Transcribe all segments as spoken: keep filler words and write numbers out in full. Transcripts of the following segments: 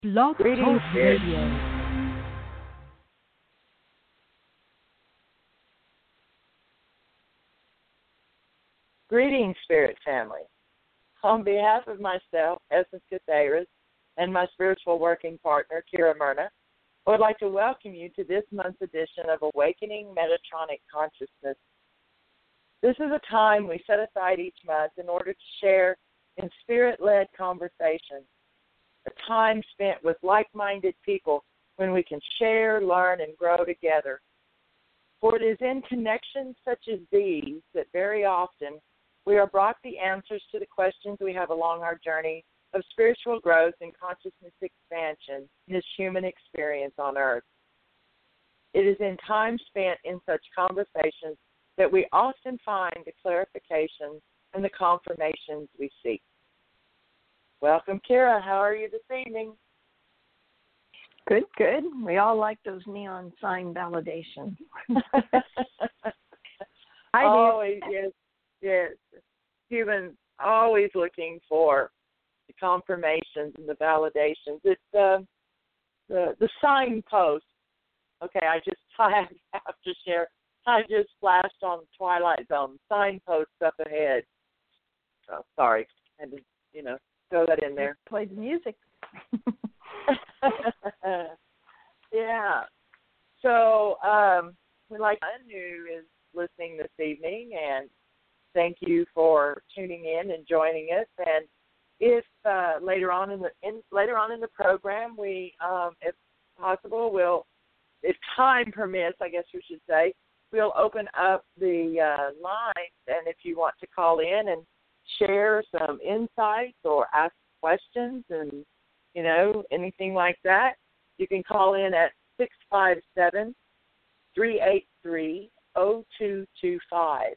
Blog Greetings, Talk Spirit. Radio. Greetings, Spirit family. On behalf of myself, Essence Caceres, and my spiritual working partner, Kira Myrna, I would like to welcome you to this month's edition of Awakening Metatronic Consciousness. This is a time we set aside each month in order to share in spirit-led conversations, a time spent with like-minded people when we can share, learn, and grow together. For it is in connections such as these that very often we are brought the answers to the questions we have along our journey of spiritual growth and consciousness expansion in this human experience on earth. It is in time spent in such conversations that we often find the clarifications and the confirmations we seek. Welcome, Kira. How are you this evening? Good, good. We all like those neon sign validations. I do. Always, yes, yes. Humans always looking for the confirmations and the validations. It's uh, the the signpost. Okay, I just I have to share. I just flashed on Twilight Zone signpost up ahead. Oh, sorry, I had to, you know, throw that in there. Play the music. Yeah. So, um, we'd like anyone who is listening this evening, and thank you for tuning in and joining us. And if uh, later on in the in, later on in the program, we, um, if possible, will, if time permits, I guess we should say, we'll open up the uh, lines. And if you want to call in and share some insights or ask questions and, you know, anything like that, you can call in at six five seven, three eight three, zero two two five.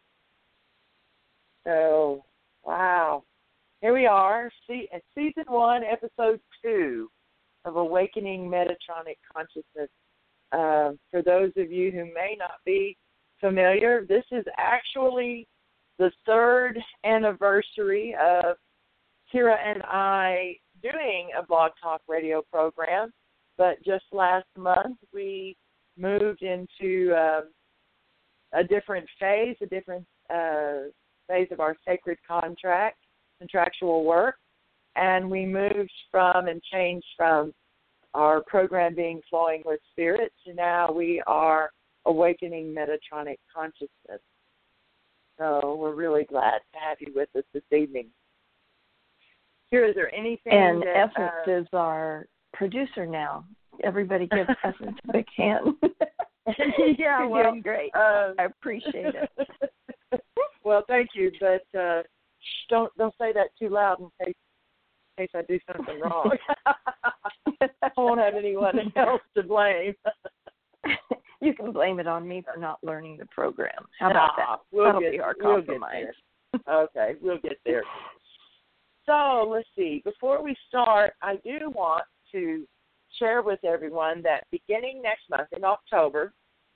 So, wow. Here we are, see, Season one, Episode two of Awakening Metatronic Consciousness. Uh, for those of you who may not be familiar, this is actually the third anniversary of Kira and I doing a Blog Talk radio program, but just last month we moved into um, a different phase, a different uh, phase of our sacred contract, contractual work, and we moved from and changed from our program being Flowing with Spirit to now we are Awakening Metatronic Consciousness. So we're really glad to have you with us this evening. Here, is there anything And that, Essence uh, is our producer now. Everybody give Essence a big hand. yeah, You're well, doing great. Uh, I appreciate it. Well, thank you, but uh, shh, don't don't say that too loud in case in case I do something wrong. I won't have anyone else to blame. You can blame it on me for not learning the program. How about nah, that? We'll That'll get, be our we'll compromise. get there. Okay, we'll get there. So let's see. Before we start, I do want to share with everyone that beginning next month in October,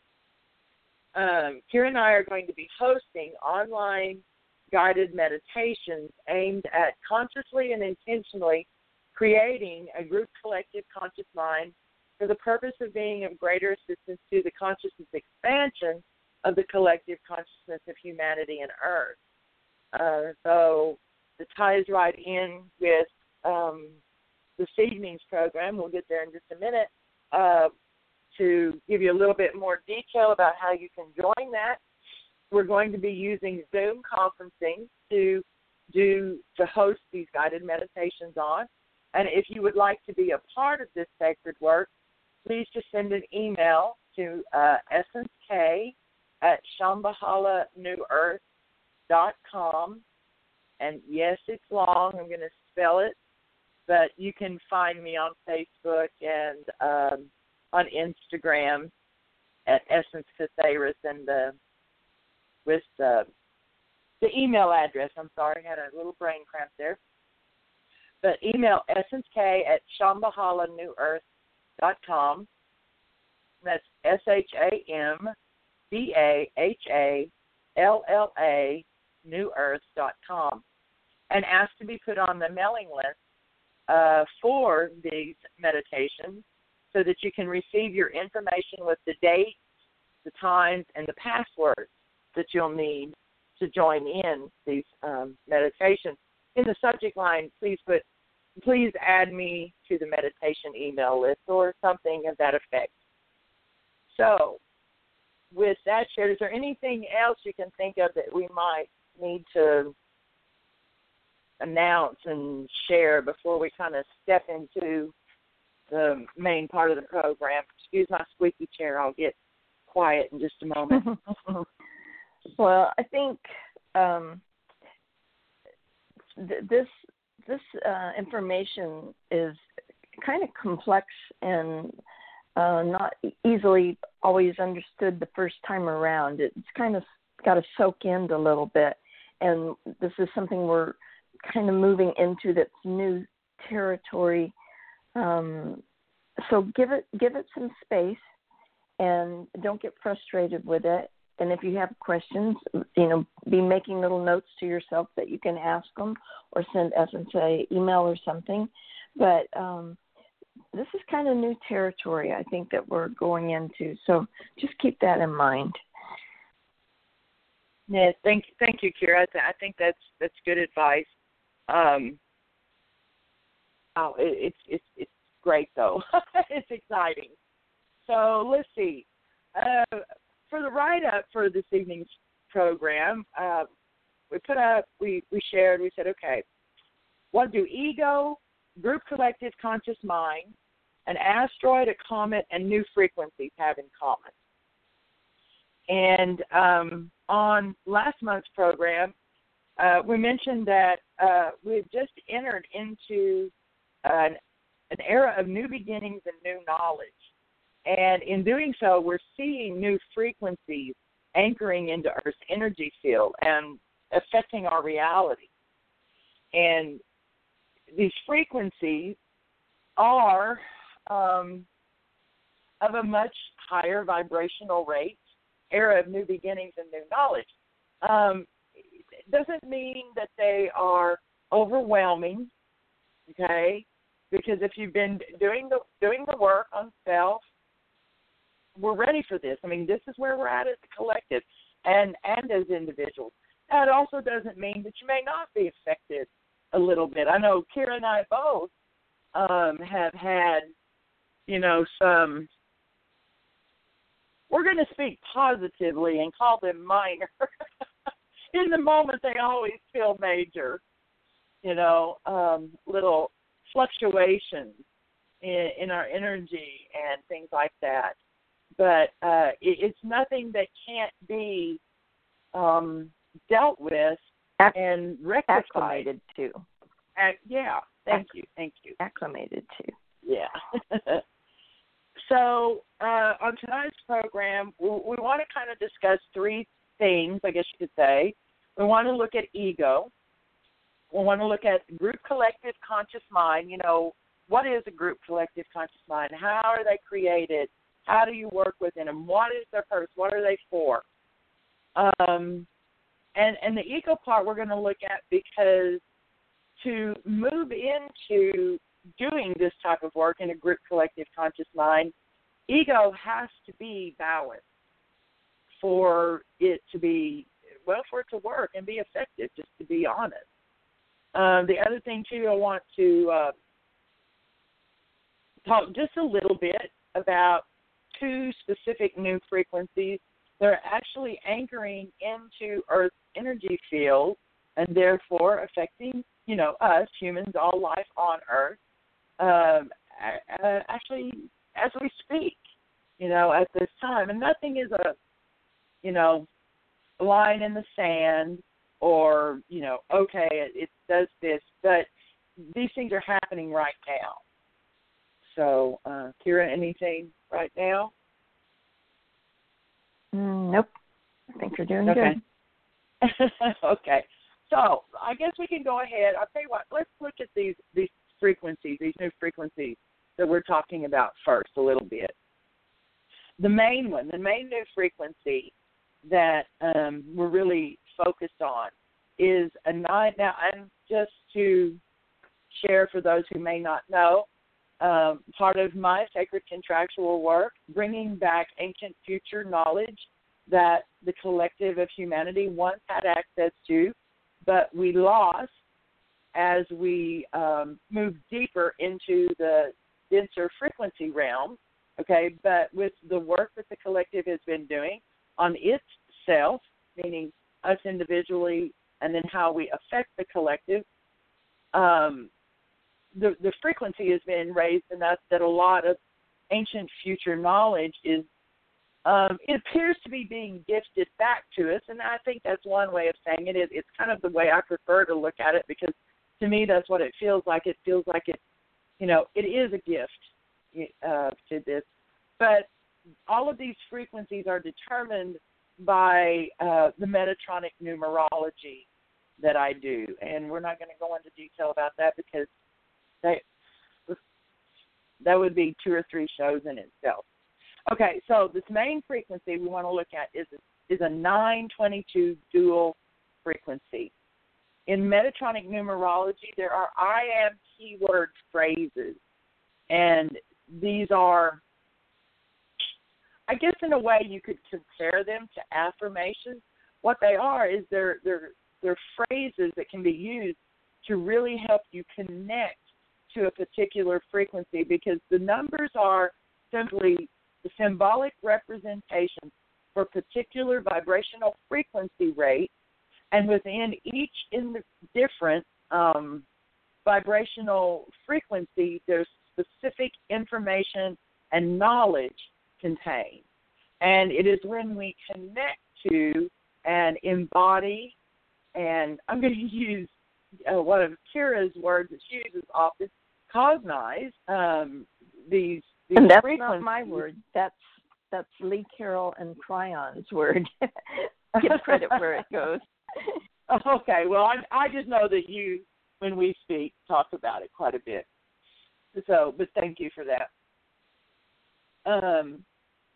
um, Kira and I are going to be hosting online guided meditations aimed at consciously and intentionally creating a group collective conscious mind for the purpose of being of greater assistance to the consciousness expansion of the collective consciousness of humanity and Earth. Uh, so it ties right in with um, this evening's program. We'll get there in just a minute uh, to give you a little bit more detail about how you can join that. We're going to be using Zoom conferencing to do to host these guided meditations on. And if you would like to be a part of this sacred work, please just send an email to uh, essencek at shambhala new earth dot com. And yes, it's long. I'm going to spell it. But you can find me on Facebook and um, on Instagram at Essence Caceres and the, with the, the email address. I'm sorry, I had a little brain cramp there. But email essencek at shambhala new earth dot com. That's S H A M B A H A L L A new earth dot com. And ask to be put on the mailing list uh, for these meditations so that you can receive your information with the dates, the times, and the passwords that you'll need to join in these um, meditations. In the subject line, please put, please add me to the meditation email list or something of that effect. So, with that shared, is there anything else you can think of that we might need to announce and share before we kind of step into the main part of the program? Excuse my squeaky chair. I'll get quiet in just a moment. Well, I think um, th- this this uh, information is kind of complex and uh, not easily always understood the first time around. It's kind of got to soak in a little bit, and this is something we're kind of moving into that's new territory. Um, so give it give it some space, and don't get frustrated with it. And if you have questions, you know, be making little notes to yourself that you can ask them or send us and say email or something. But um, this is kind of new territory, I think, that we're going into. So just keep that in mind. Yeah, thank thank you, Kira. I think that's that's good advice. Um, oh, it, it's it's it's great though. It's exciting. So let's see. Uh, for the write-up for this evening's program, uh, we put up, we, we shared, we said, okay, what do ego, group collective conscious mind, an asteroid, a comet, and new frequencies have in common? And um, on last month's program, uh, we mentioned that uh, we had just entered into an, an era of new beginnings and new knowledge. And in doing so, we're seeing new frequencies anchoring into Earth's energy field and affecting our reality. And these frequencies are um, of a much higher vibrational rate, era of new beginnings and new knowledge. Um, it doesn't mean that they are overwhelming, okay? Because if you've been doing the doing the work on self, we're ready for this. I mean, this is where we're at as a collective and, and as individuals. That also doesn't mean that you may not be affected a little bit. I know Kira and I both um, have had, you know, some, we're going to speak positively and call them minor. In the moment, they always feel major, you know, um, little fluctuations in, in our energy and things like that. But uh, it, it's nothing that can't be um, dealt with Acc- and rectified. Acclimated to. Uh, yeah, thank Acc- you, thank you. Acclimated to. Yeah. So uh, on tonight's program, we, we want to kind of discuss three things, I guess you could say. We want to look at ego. We want to look at group collective conscious mind. You know, what is a group collective conscious mind? How are they created? How do you work within them? What is their purpose? What are they for? Um, and, and the ego part we're going to look at because to move into doing this type of work in a group collective conscious mind, ego has to be balanced for it to be, well, for it to work and be effective, just to be honest. Um, the other thing, too, I want to uh, talk just a little bit about two specific new frequencies that are actually anchoring into Earth's energy field and therefore affecting, you know, us, humans, all life on Earth, um, uh, actually as we speak, you know, at this time. And nothing is a, you know, line in the sand or, you know, okay, it, it does this, but these things are happening right now. So, uh, Kira, anything right now? Mm, nope. I think you're doing okay. good. Okay. So I guess we can go ahead. I'll tell you what, let's look at these, these frequencies, these new frequencies that we're talking about first a little bit. The main one, the main new frequency that um, we're really focused on is a nine. Now, I'm just to share for those who may not know, um, part of my sacred contractual work, bringing back ancient future knowledge that the collective of humanity once had access to, but we lost as we um, moved deeper into the denser frequency realm, okay? But with the work that the collective has been doing on itself, meaning us individually, and then how we affect the collective, um, the, the frequency has been raised enough that a lot of ancient future knowledge is, um, it appears to be being gifted back to us, and I think that's one way of saying it. it. It's kind of the way I prefer to look at it, because to me that's what it feels like. It feels like it, you know, it is a gift uh, to this. But all of these frequencies are determined by uh, the Metatronic numerology that I do, and we're not going to go into detail about that because they, that would be two or three shows in itself. Okay, so this main frequency we want to look at is a, is a nine twenty-two dual frequency. In Metatronic numerology, there are I am keyword phrases, and these are, I guess in a way you could compare them to affirmations. What they are is they're, they're, they're phrases that can be used to really help you connect to a particular frequency, because the numbers are simply the symbolic representation for particular vibrational frequency rate, and within each in the different um, vibrational frequency, there's specific information and knowledge contained. And it is when we connect to and embody, and I'm going to use uh, one of Kira's words that she uses often, cognize um, these, these and that's frequencies. Not my word. That's that's Lee Carroll and Cryon's word. Give credit where it goes. Okay, well, I, I just know that you, when we speak, talk about it quite a bit. So, but thank you for that. Um,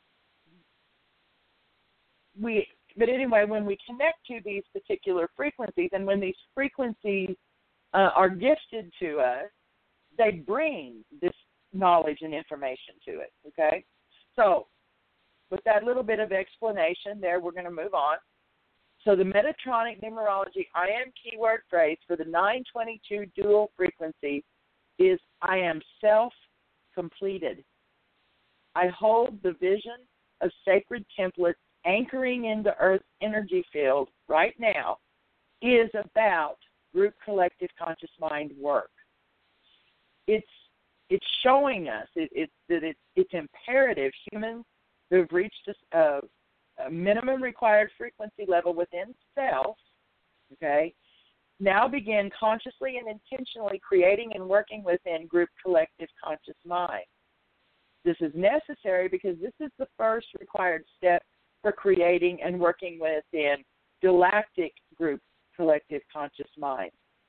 we, but anyway, when we connect to these particular frequencies, and when these frequencies uh, are gifted to us, they bring this knowledge and information to it, okay? So with that little bit of explanation there, we're going to move on. So the Metatronic numerology I am keyword phrase for the nine twenty-two dual frequency is I am self-completed. I hold the vision of sacred templates anchoring into Earth's energy field right now is about group collective conscious mind work. It's it's showing us it, it, that it, it's imperative humans who have reached a, a, a minimum required frequency level within self, okay, now begin consciously and intentionally creating and working within group collective conscious mind. This is necessary because this is the first required step for creating and working within galactic group collective conscious mind.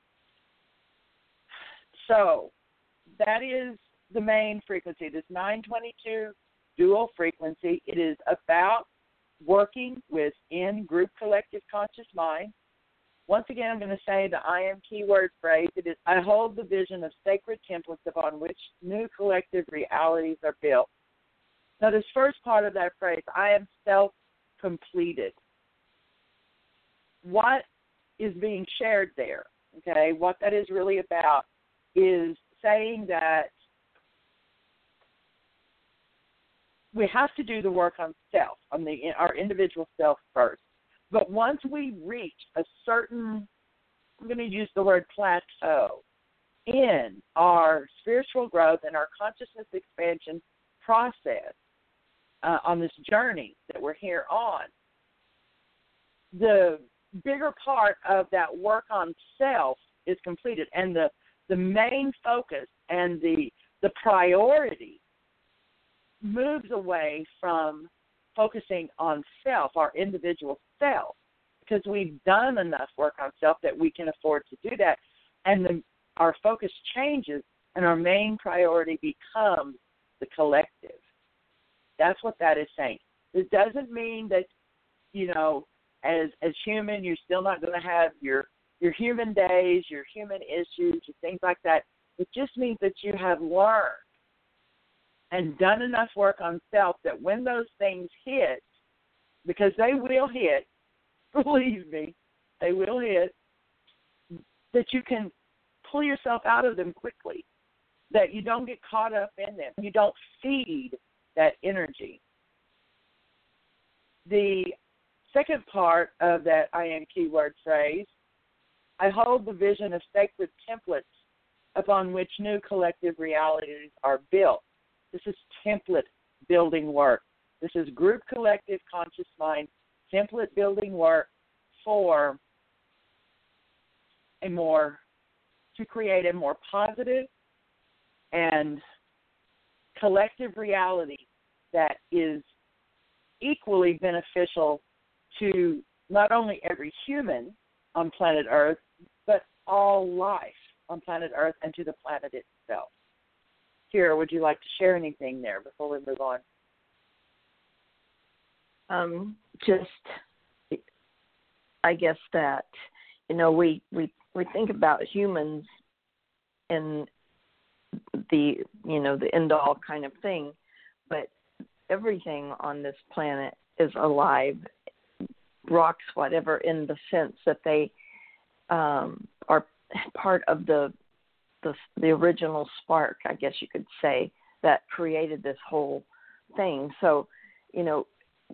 So that is the main frequency, this nine twenty-two dual frequency. It is about working within group collective conscious mind. Once again, I'm going to say the I am keyword phrase. It is, I hold the vision of sacred templates upon which new collective realities are built. Now, this first part of that phrase, I am self-completed. What is being shared there, okay, what that is really about is saying that we have to do the work on self, on the our individual self first. But once we reach a certain, I'm going to use the word plateau, in our spiritual growth and our consciousness expansion process uh, on this journey that we're here on, the bigger part of that work on self is completed, and the, the main focus and the the priority moves away from focusing on self, our individual self, because we've done enough work on self that we can afford to do that, and the, our focus changes, and our main priority becomes the collective. That's what that is saying. It doesn't mean that, you know, as as human, you're still not going to have your your human days, your human issues, your things like that. It just means that you have learned and done enough work on self that when those things hit, because they will hit, believe me, they will hit, that you can pull yourself out of them quickly, that you don't get caught up in them. You don't feed that energy. The second part of that I am keyword phrase, I hold the vision of sacred templates upon which new collective realities are built. This is template building work. This is group collective conscious mind template building work for a more, to create a more positive and collective reality that is equally beneficial to not only every human on planet Earth, but all life on planet Earth and to the planet itself. Kira, would you like to share anything there before we move on? Um, just, I guess that, you know, we, we, we think about humans and the, you know, the end-all kind of thing, but everything on this planet is alive, rocks, whatever, in the sense that they um, are part of the, the the original spark, I guess you could say, that created this whole thing. So, you know,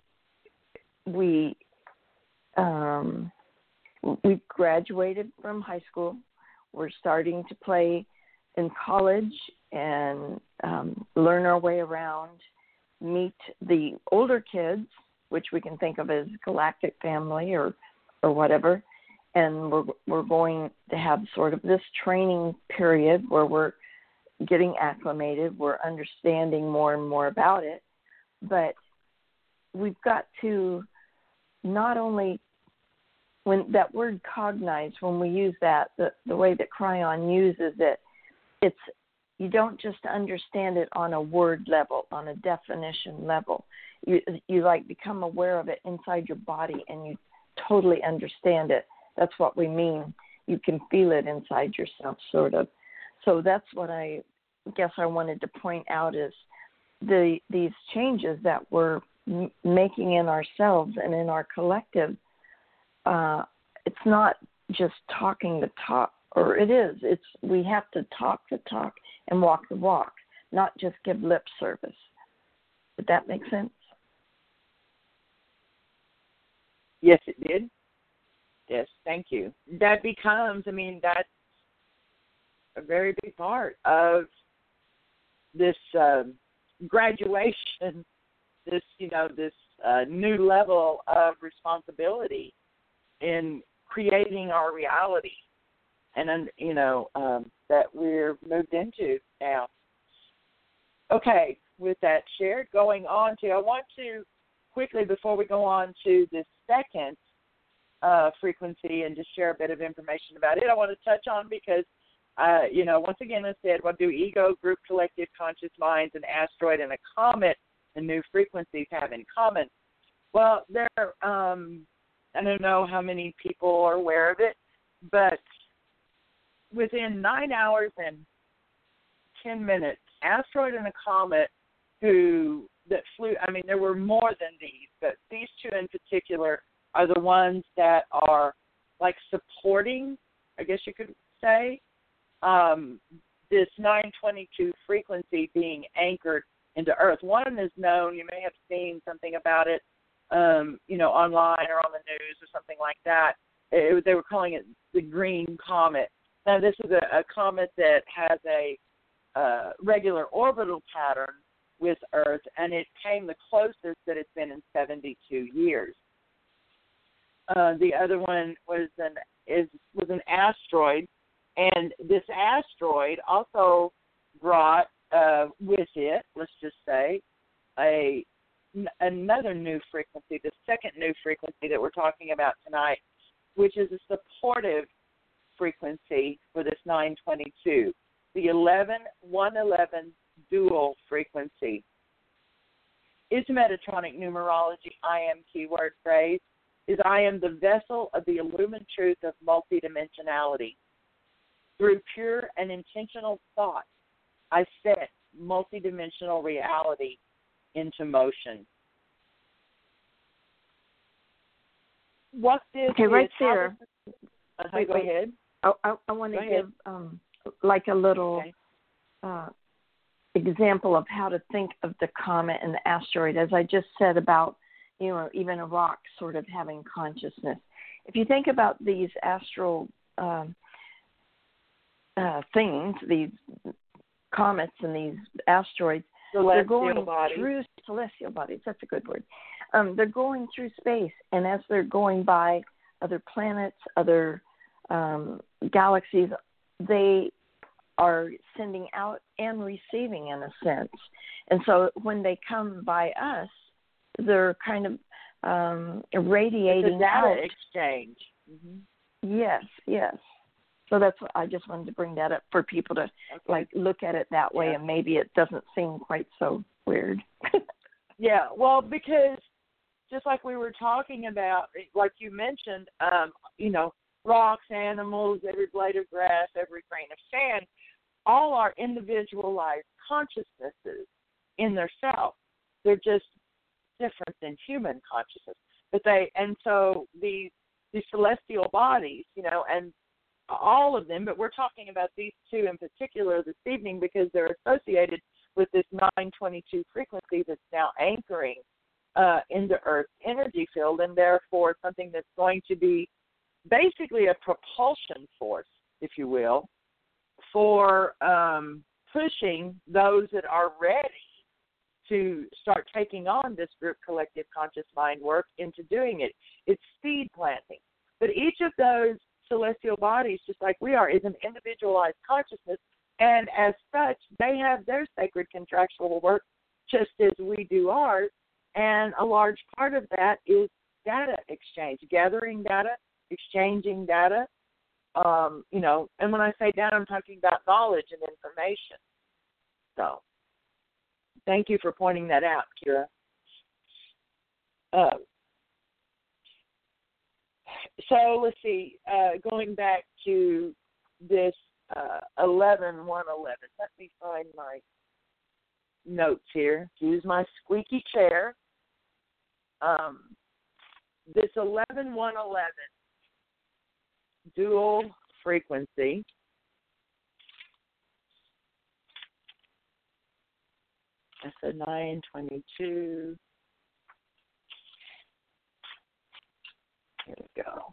we um, we graduated from high school. We're starting to play in college and um, learn our way around, meet the older kids, which we can think of as galactic family or, or whatever, and we're we're going to have sort of this training period where we're getting acclimated, we're understanding more and more about it, but we've got to not only, when that word cognize, when we use that, the, the way that Kryon uses it, it's, you don't just understand it on a word level, on a definition level. You, you like become aware of it inside your body and you totally understand it. That's what we mean. You can feel it inside yourself, sort of. So that's what I guess I wanted to point out is the these changes that we're m- making in ourselves and in our collective. Uh, it's not just talking the talk, or it is. It's we have to talk the talk and walk the walk, not just give lip service. Did that make sense? Yes, it did. Yes, thank you. That becomes, I mean, that's a very big part of this uh, graduation, this, you know, this uh, new level of responsibility in creating our reality and, you know, um, that we're moved into now. Okay, with that shared, going on to, I want to quickly, before we go on to the second uh, frequency and just share a bit of information about it, I want to touch on because, uh, you know, once again, I said, what do ego, group, collective, conscious minds, an asteroid, and a comet, and new frequencies have in common? Well, there, um, I don't know how many people are aware of it, but within nine hours and ten minutes, asteroid and a comet who that flew, I mean, there were more than these, but these two in particular are the ones that are like supporting, I guess you could say, um, this nine twenty-two frequency being anchored into Earth. One is known, you may have seen something about it, um, you know, online or on the news or something like that. It, they were calling it the Green Comet. Now, this is a, a comet that has a uh, regular orbital pattern with Earth, and it came the closest that it's been in seventy-two years. Uh, the other one was an is was an asteroid, and this asteroid also brought uh, with it, let's just say, a n- another new frequency, the second new frequency that we're talking about tonight, which is a supportive frequency for this nine twenty-two, the eleven one eleven dual frequency. Its Metatronic numerology I am keyword phrase is I am the vessel of the illumined truth of multidimensionality. Through pure and intentional thought, I set multidimensional reality into motion. What this okay, is, right there. This, uh, wait, go wait. ahead. I, I, I want to go give um, like a little okay. uh, example of how to think of the comet and the asteroid, as I just said about, you know, even a rock sort of having consciousness. If you think about these astral um, uh, things, these comets and these asteroids, celestial they're going bodies. through celestial bodies. That's a good word. Um, they're going through space, and as they're going by other planets, other um, galaxies, they are sending out and receiving in a sense. And so when they come by us, they're kind of um, irradiating it's a data out. exchange. Mm-hmm. Yes, yes. So that's what I just wanted to bring that up for people to okay. like look at it that way, yeah. and maybe it doesn't seem quite so weird. yeah, well, because just like we were talking about, like you mentioned, um, you know, rocks, animals, every blade of grass, every grain of sand, all are individualized consciousnesses in their self. They're just different than human consciousness. But they, and so these these celestial bodies, you know, and all of them, but we're talking about these two in particular this evening because they're associated with this nine twenty-two frequency that's now anchoring uh, into Earth's energy field, and therefore something that's going to be basically a propulsion force, if you will, for um, pushing those that are ready to start taking on this group collective conscious mind work into doing it. It's seed planting. But each of those celestial bodies, just like we are, is an individualized consciousness, and as such, they have their sacred contractual work just as we do ours, and a large part of that is data exchange, gathering data, exchanging data, um, you know, and when I say data, I'm talking about knowledge and information. So, thank you for pointing that out, Kira. Uh, so let's see, uh, going back to this uh, eleven one eleven, let me find my notes here. Use my squeaky chair. Um, this eleven one eleven dual frequency that's a nine twenty-two. Here we go.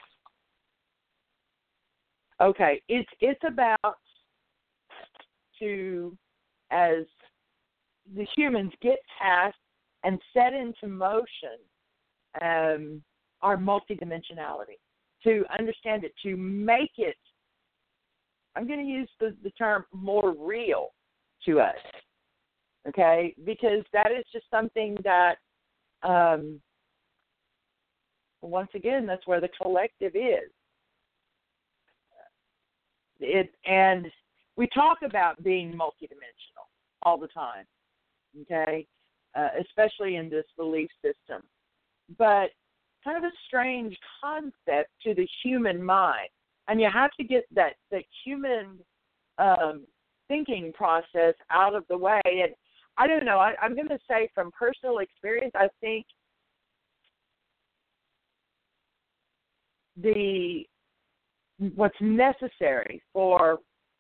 Okay, it's it's about to, as the humans get past and set into motion um, our multidimensionality, to understand it, to make it, I'm going to use the, the term more real to us, okay? Because that is just something that, um, once again, that's where the collective is. It, and we talk about being multidimensional all the time, okay, uh, especially in this belief system. But kind of a strange concept to the human mind. And you have to get that, that human um, thinking process out of the way. And I don't know, I, I'm going to say from personal experience, I think the what's necessary for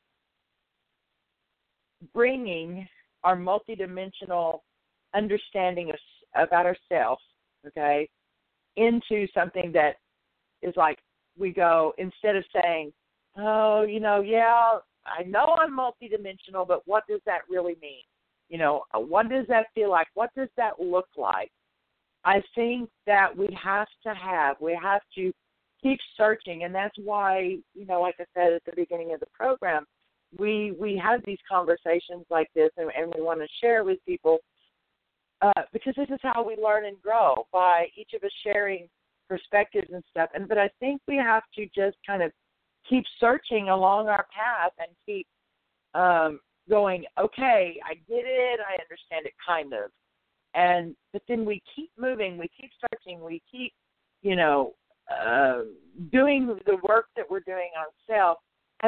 bringing our multidimensional understanding of, about ourselves, okay, into something that is like we go, instead of saying, oh, you know, yeah, I know I'm multidimensional, but what does that really mean? You know, what does that feel like? What does that look like? I think that we have to have, we have to keep searching, and that's why, you know, like I said at the beginning of the program, we we have these conversations like this, and, and we want to share with people uh, because this is how we learn and grow, by each of us sharing perspectives and stuff. And but I think we have to just kind of keep searching along our path and keep um, going, okay, I get it, I understand it kind of. And but then we keep moving, we keep searching, we keep, you know, uh, doing the work that we're doing on self, and we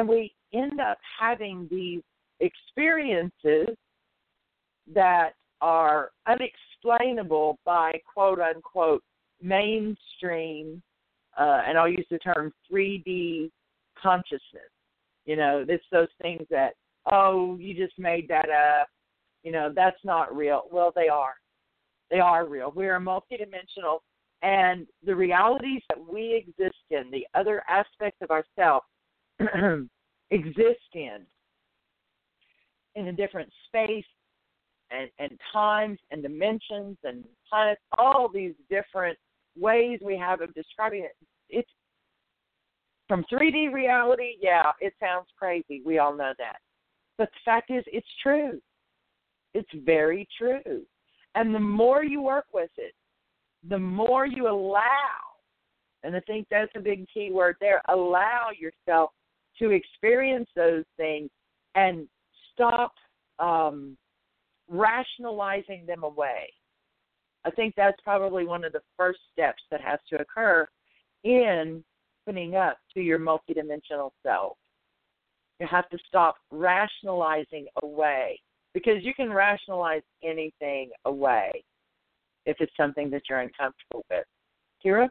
end up having these experiences that are unexplainable by quote unquote mainstream, uh, and I'll use the term three D consciousness. You know, it's those things that, oh, you just made that up. You know, that's not real. Well, they are. They are real. We are multidimensional, and the realities that we exist in, the other aspects of ourselves, exist in, in a different space and, and times and dimensions and planets, all these different ways we have of describing it. It's from three D reality, yeah, it sounds crazy. We all know that. But the fact is, it's true. It's very true. And the more you work with it, the more you allow, and I think that's a big key word there, allow yourself to experience those things and stop um, rationalizing them away. I think that's probably one of the first steps that has to occur in opening up to your multidimensional self. You have to stop rationalizing away, because you can rationalize anything away if it's something that you're uncomfortable with. Kira?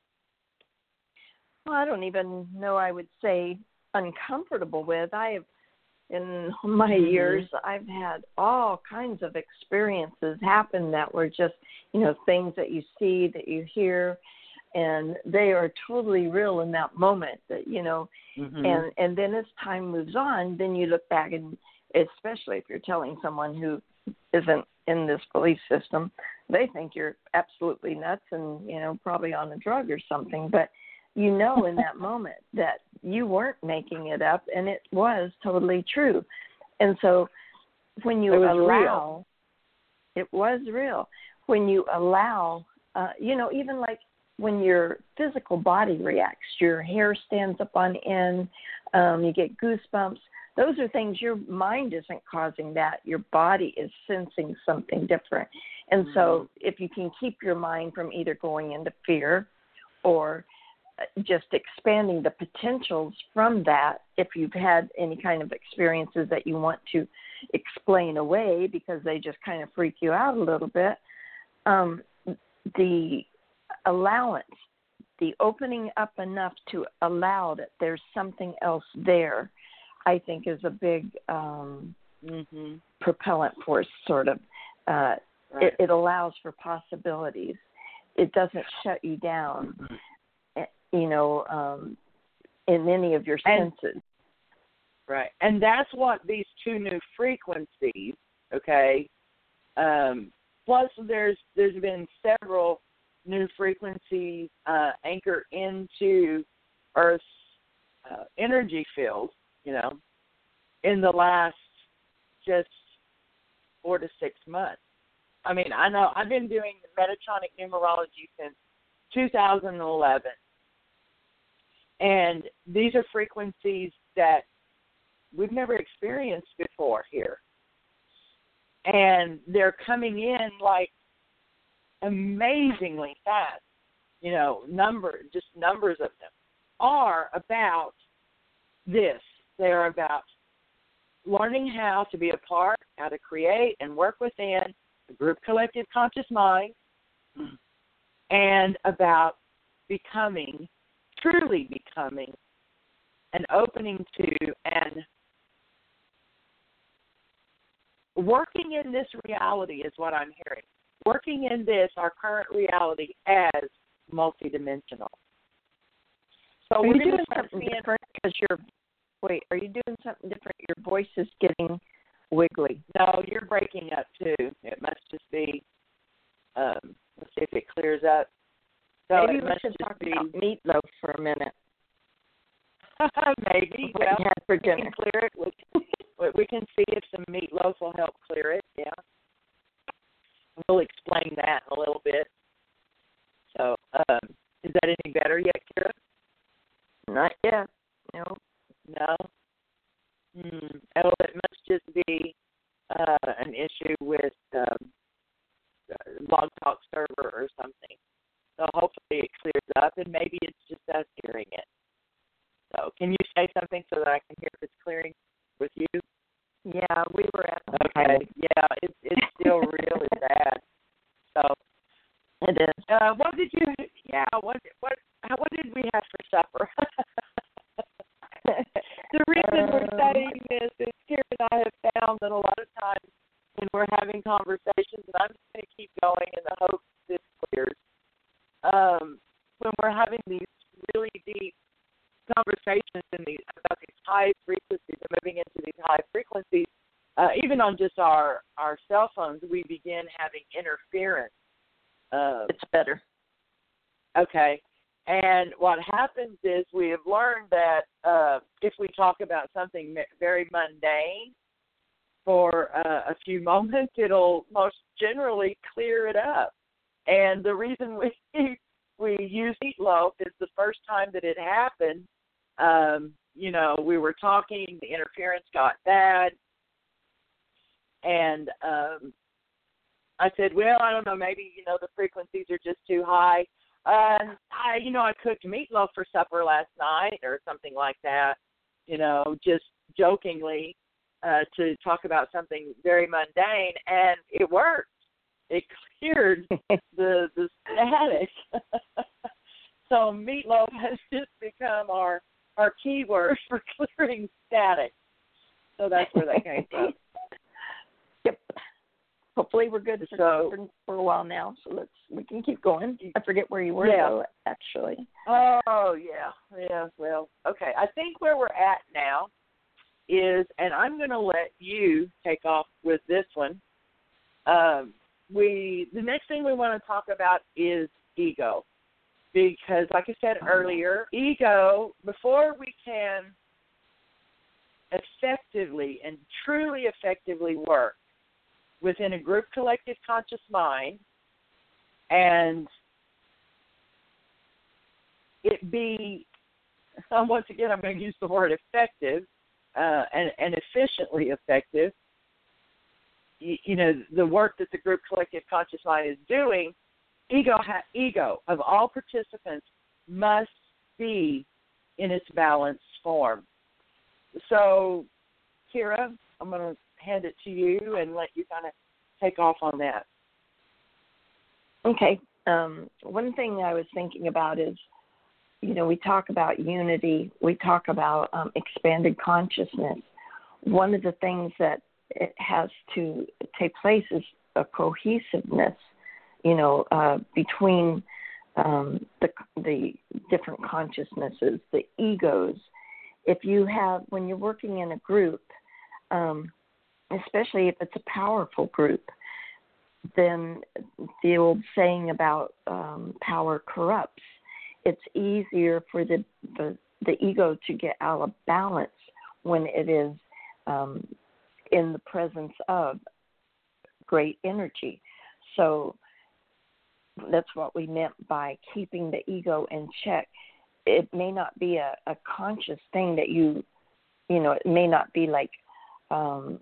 Well, I don't even know I would say uncomfortable with. I have, in my mm-hmm. years, I've had all kinds of experiences happen that were just, you know, things that you see, that you hear, and they are totally real in that moment. That you know, mm-hmm. and and then as time moves on, then you look back, and especially if you're telling someone who isn't in this belief system, they think you're absolutely nuts and, you know, probably on a drug or something. But you know in that moment that you weren't making it up, and it was totally true. And so when you it allow, real. it was real. When you allow, uh, you know, even like when your physical body reacts, your hair stands up on end, um, you get goosebumps. Those are things your mind isn't causing that. Your body is sensing something different. And mm-hmm. so if you can keep your mind from either going into fear or just expanding the potentials from that, if you've had any kind of experiences that you want to explain away because they just kind of freak you out a little bit, um, the allowance, the opening up enough to allow that there's something else there, I think is a big um, mm-hmm. propellant force, sort of. Uh, right. it, it allows for possibilities. It doesn't shut you down, mm-hmm. you know, um, in any of your and, senses. Right. And that's what these two new frequencies, okay, um, plus there's there's been several new frequencies uh, anchored into Earth's uh, energy field, you know, in the last just four to six months. I mean, I know I've been doing Metatronic numerology since two thousand eleven. And these are frequencies that we've never experienced before here. And they're coming in like amazingly fast. You know, number, just numbers of them are about this. They're about learning how to be a part, how to create and work within the group collective conscious mind, and about becoming, truly becoming, and opening to and working in this reality is what I'm hearing. Working in this, our current reality, as multidimensional. So are we're you doing start something seeing, different? Because you're wait, are you doing something different? Your voice is getting wiggly. No, you're breaking up too. It must just be. Um, let's see if it clears up. So Maybe it we must should just talk be, about meatloaf for a minute. Maybe. What Well, you had for we dinner. can clear it. We, we can see if some meatloaf will help clear it. Yeah. We'll explain that in a little bit. So, um, is that any better yet, Kira? Not yet. No. No. Hmm. Oh, it must just be uh, an issue with um, Blog Talk server or something. So hopefully it clears up, and maybe it's just us hearing it. So can you say something so that I can hear if it's Uh, what did you? Yeah. What? What? How, what did we have for supper? The reason we're saying this is Kira and I have found that a lot of times when we're having conversations, and I'm just going to keep going in the hope this clears. Um, when we're having these really deep conversations in these about these high frequencies and moving into these high frequencies, uh, even on just our, our cell phones, we begin having interference. Uh, it's better. Okay. And what happens is we have learned that uh, if we talk about something very mundane for uh, a few moments, it'll most generally clear it up. And the reason we we use meatloaf is the first time that it happened, um, you know, we were talking, the interference got bad, and um, I said, well, I don't know, maybe, you know, the frequencies are just too high. Uh, I, you know, I cooked meatloaf for supper last night or something like that, you know, just jokingly uh, to talk about something very mundane, and it worked. It cleared the the static. So meatloaf has just become our, our keyword for clearing static. So that's where that came from. Yep. Hopefully we're good for, so, for, for a while now, so let's we can keep going. I forget where you were, yeah. though, actually. Oh, yeah. Yeah, well, okay. I think where we're at now is, and I'm going to let you take off with this one, um, we the next thing we want to talk about is ego. Because, like I said earlier, ego, before we can effectively and truly effectively work within a group collective conscious mind and it be, once again, I'm going to use the word effective uh, and, and efficiently effective, you, you know, the work that the group collective conscious mind is doing, ego, ha- ego of all participants must be in its balanced form. So, Kira, I'm going to hand it to you and let you kind of take off on that. Okay. Um, one thing I was thinking about is, you know, we talk about unity, we talk about um, expanded consciousness. One of the things that it has to take place is a cohesiveness, you know, uh, between um, the the different consciousnesses, the egos. If you have, when you're working in a group, um, especially if it's a powerful group, then the old saying about um, power corrupts. It's easier for the, the the ego to get out of balance when it is um, in the presence of great energy. So that's what we meant by keeping the ego in check. It may not be a, a conscious thing that you, you know, it may not be like um,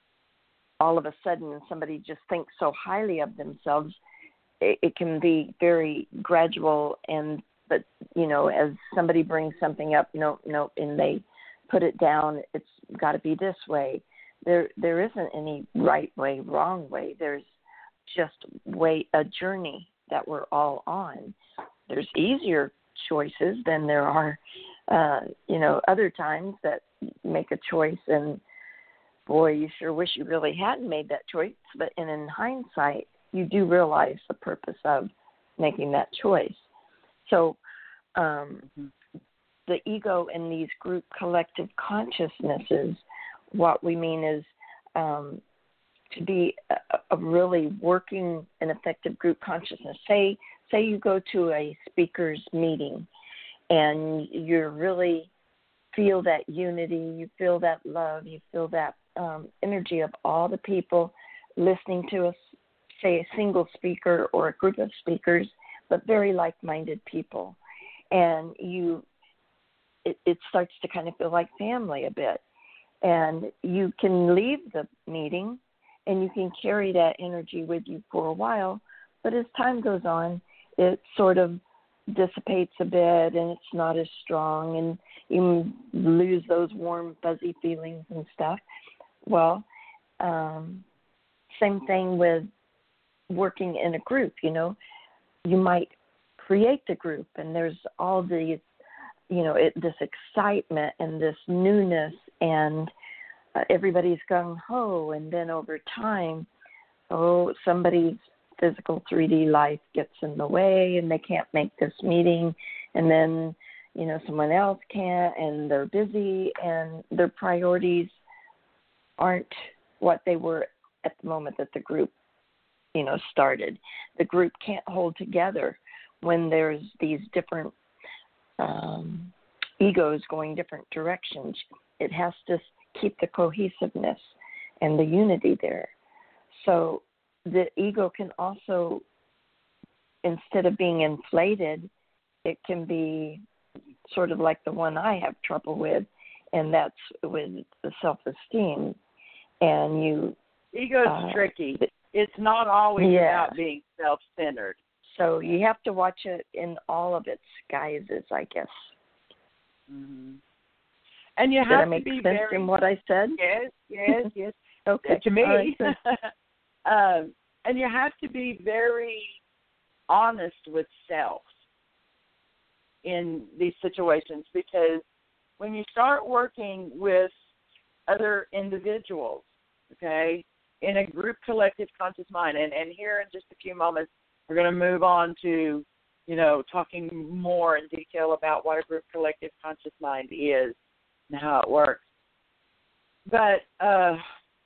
all of a sudden somebody just thinks so highly of themselves. It, it can be very gradual, and but, you know, as somebody brings something up, no, no, and they put it down, it's got to be this way. There, there isn't any right way, wrong way. There's just way a journey that we're all on. There's easier choices than there are, uh, you know, other times that make a choice, and boy, you sure wish you really hadn't made that choice. But and in hindsight, you do realize the purpose of making that choice. So um, mm-hmm. the ego in these group collective consciousnesses, what we mean is um, to be a, a really working and effective group consciousness. Say, say you go to a speaker's meeting and you really feel that unity, you feel that love, you feel that um, energy of all the people listening to us, say a single speaker or a group of speakers, but very like-minded people. And you, it, it starts to kind of feel like family a bit. And you can leave the meeting and you can carry that energy with you for a while, but as time goes on, it sort of dissipates a bit and it's not as strong, and you lose those warm, fuzzy feelings and stuff. Well, um, same thing with working in a group, you know. you might create the group, and there's all these, you know, it, this excitement and this newness, and uh, everybody's gung-ho, and then over time, oh, somebody's physical three D life gets in the way, and they can't make this meeting, and then, you know, someone else can't, and they're busy, and their priorities aren't what they were at the moment that the group, you know, started. The group can't hold together when there's these different um, egos going different directions. It has to keep the cohesiveness and the unity there. So the ego can also, instead of being inflated, it can be sort of like the one I have trouble with, and that's with the self-esteem. And you... Ego's uh, tricky. It's not always yeah. about being self-centered. So you have to watch it in all of its guises, I guess. Mm-hmm. And you Did have I make to be sense very... in what I said? Yes, yes, yes. Okay. To me. Right, um, and you have to be very honest with self in these situations, because when you start working with other individuals, okay, in a group collective conscious mind, and, and here in just a few moments we're going to move on to, you know, talking more in detail about what a group collective conscious mind is and how it works. But uh,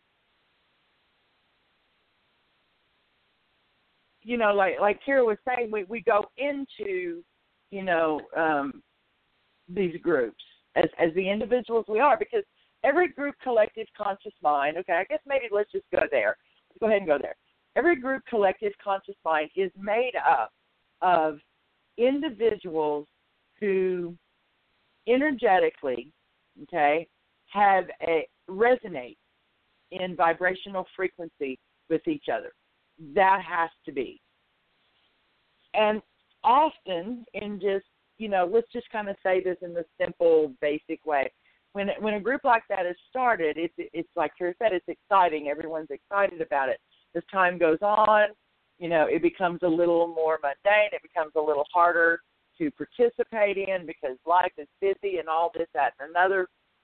you know, like like Kira was saying, we, we go into, you know, um, these groups as as the individuals we are, because every group collective conscious mind, okay, I guess maybe let's just go there. Let's go ahead and go there. Every group collective conscious mind is made up of individuals who energetically, okay, have a resonate in vibrational frequency with each other. That has to be. And often in just, you know, let's just kind of say this in the simple, basic way. When when a group like that is started, it's it's like Kira said, it's exciting. Everyone's excited about it. As time goes on, you know, it becomes a little more mundane. It becomes a little harder to participate in because life is busy and all this, that, and another.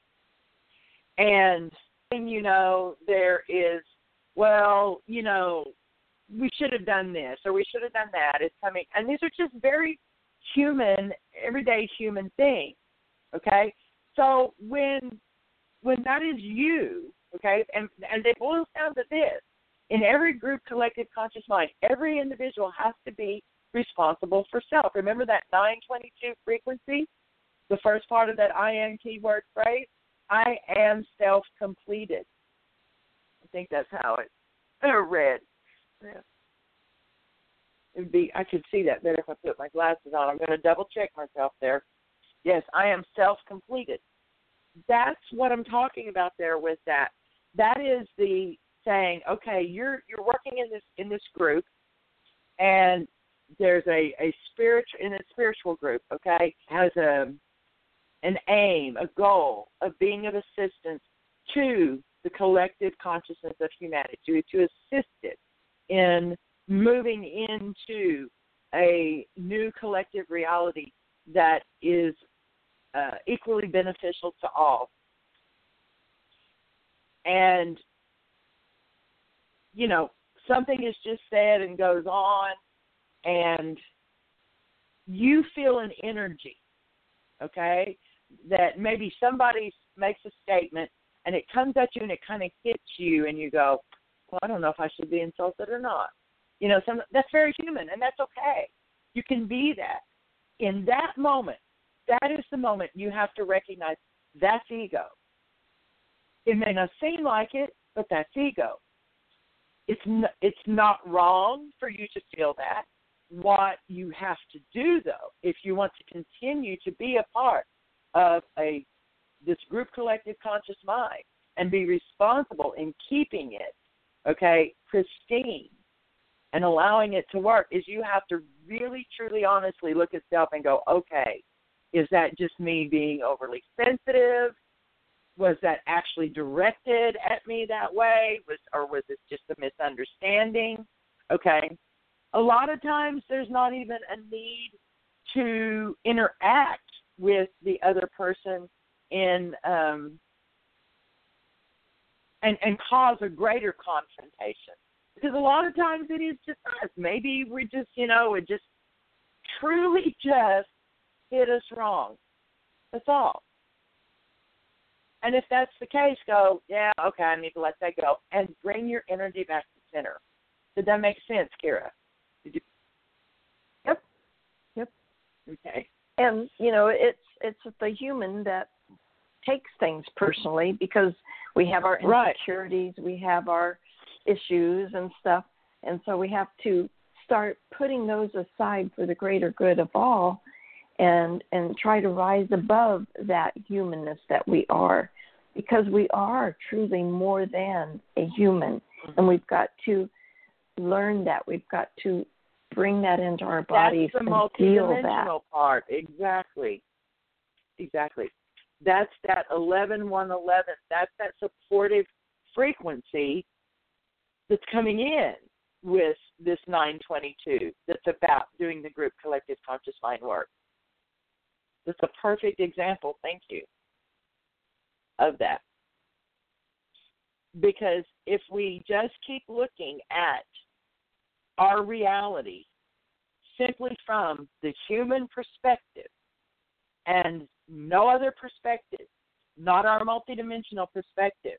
And, you know, there is, well, you know, we should have done this or we should have done that. It's coming. And these are just very human, everyday human things, okay? So when when that is you, okay, and, and it boils down to this, in every group collective conscious mind, every individual has to be responsible for self. Remember that nine twenty-two frequency, the first part of that I am keyword phrase? I am self-completed. I think that's how it uh, read. Yeah. It would be, I could see that better if I put my glasses on. I'm going to double check myself there. Yes, I am self-completed. That's what I'm talking about there with that. That is the saying, okay, you're you're working in this in this group, and there's a, a spiritual in a spiritual group, okay, has a an aim, a goal of being of assistance to the collective consciousness of humanity, to, to assist it in moving into a new collective reality that is uh, equally beneficial to all. And, you know, something is just said and goes on, and you feel an energy, okay, that maybe somebody makes a statement and it comes at you and it kind of hits you and you go, well, I don't know if I should be insulted or not. You know, some, that's very human, and that's okay. You can be that. In that moment, that is the moment you have to recognize that's ego. It may not seem like it, but that's ego. It's n- it's not wrong for you to feel that. What you have to do, though, if you want to continue to be a part of a this group collective conscious mind and be responsible in keeping it, okay, pristine and allowing it to work, is you have to really, truly, honestly look at self and go, okay, is that just me being overly sensitive? Was that actually directed at me that way? Was or was this just a misunderstanding? Okay. A lot of times there's not even a need to interact with the other person in um, and, and cause a greater confrontation. Because a lot of times it is just us. Maybe we just, you know, it just truly just hit us wrong. That's all. And if that's the case, go, yeah, okay, I need to let that go. And bring your energy back to center. Did that make sense, Kira? Did you? Yep. Yep. Okay. And, you know, it's it's the human that takes things personally because we have our insecurities, right. We have our issues and stuff. And so we have to start putting those aside for the greater good of all and and try to rise above that humanness that we are, because we are truly more than a human. Mm-hmm. And we've got to learn that. We've got to bring that into our bodies and feel that. That's the multidimensional part. Exactly. Exactly. That's that eleven one eleven. That's that supportive frequency that's coming in with this nine twenty-two that's about doing the group collective conscious mind work. That's a perfect example, thank you, of that. Because if we just keep looking at our reality simply from the human perspective and no other perspective, not our multidimensional perspective,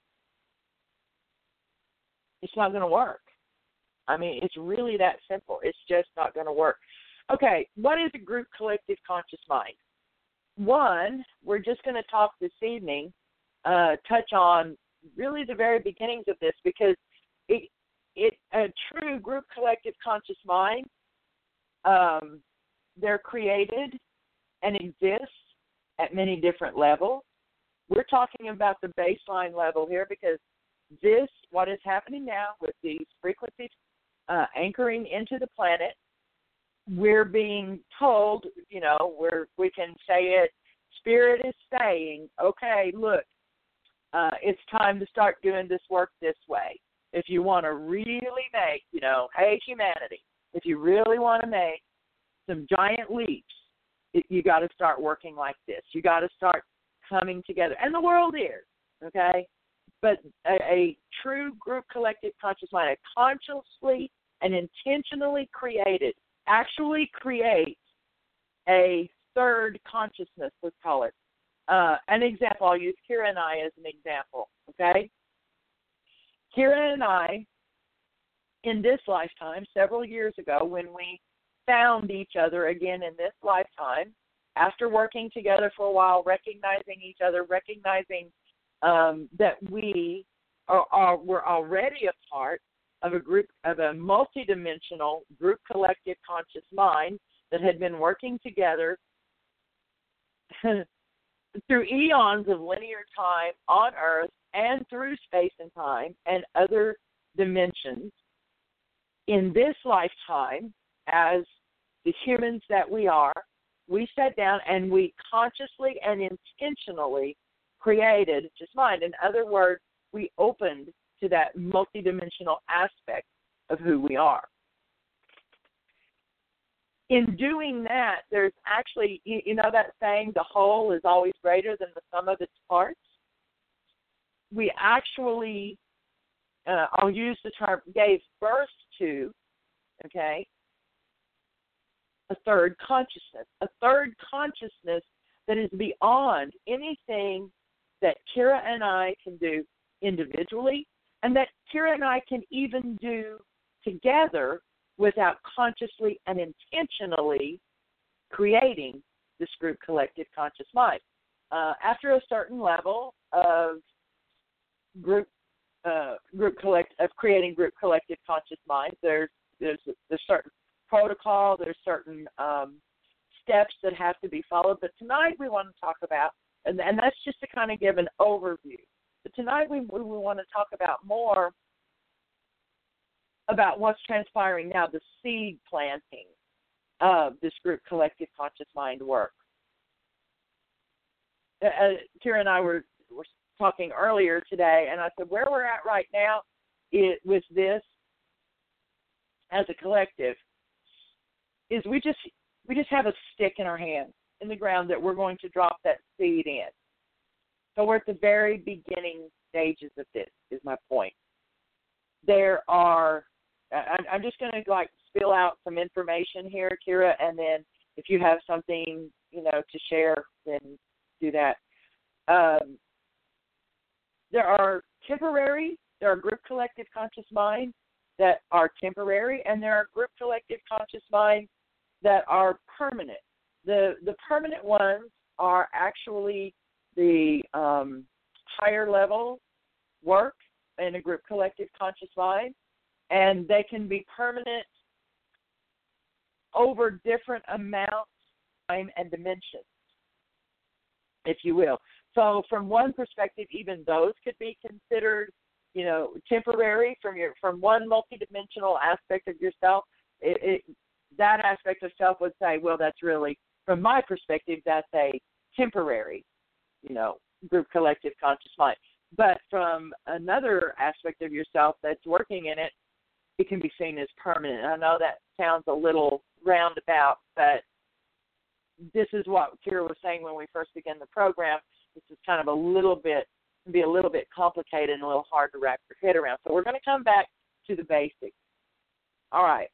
it's not going to work. I mean, it's really that simple. It's just not going to work. Okay, what is a group collective conscious mind? One, we're just going to talk this evening, uh, touch on really the very beginnings of this, because it, it a true group collective conscious mind, um, they're created and exist at many different levels. We're talking about the baseline level here because this, what is happening now with these frequencies uh, anchoring into the planet, we're being told, you know, we're, we can say it, Spirit is saying, okay, look, uh, it's time to start doing this work this way. If you want to really make, you know, hey, humanity, if you really want to make some giant leaps, it, you got to start working like this. You got to start coming together. And the world is, okay? But a, a true group collective conscious mind, a consciously and intentionally created, actually creates a third consciousness, let's call it. Uh, an example, I'll use Kira and I as an example, okay? Kira and I, in this lifetime, several years ago, when we found each other again in this lifetime, after working together for a while, recognizing each other, recognizing um, that we are, are were already a part of a group, of a multidimensional group collective conscious mind that had been working together through eons of linear time on Earth and through space and time and other dimensions. In this lifetime, as the humans that we are, we sat down and we consciously and intentionally created just mind. In other words, we opened to that multidimensional aspect of who we are. In doing that, there's actually, you, you know that saying, the whole is always greater than the sum of its parts? We actually, uh, I'll use the term, gave birth to, okay, a third consciousness, a third consciousness that is beyond anything that Kira and I can do individually, and that Kira and I can even do together without consciously and intentionally creating this group collective conscious mind. Uh, after a certain level of group uh, group collect of creating group collective conscious minds, there's there's there's certain protocol, there's certain um, steps that have to be followed. But tonight we want to talk about, and, and that's just to kind of give an overview. But tonight we we want to talk about more about what's transpiring now, the seed planting of this group collective conscious mind work. Uh, Kira and I were, were talking earlier today, and I said where we're at right now it, with this as a collective is we just we just have a stick in our hand in the ground that we're going to drop that seed in. So we're at the very beginning stages of this, is my point. There are, I'm just going to like spill out some information here, Kira, and then if you have something, you know, to share, then do that. Um, there are temporary, there are group collective conscious minds that are temporary, and there are group collective conscious minds that are permanent. The the permanent ones are actually the um, higher level work in a group collective conscious mind, and they can be permanent over different amounts, time, and dimensions, if you will. So from one perspective, even those could be considered, you know, temporary from your from one multidimensional aspect of yourself. It, it, that aspect of self would say, well, that's really, from my perspective, that's a temporary, you know, group collective conscious mind. But from another aspect of yourself that's working in it, it can be seen as permanent. I know that sounds a little roundabout, but this is what Kira was saying when we first began the program. This is kind of a little bit, be a little bit complicated and a little hard to wrap your head around. So we're going to come back to the basics. All right.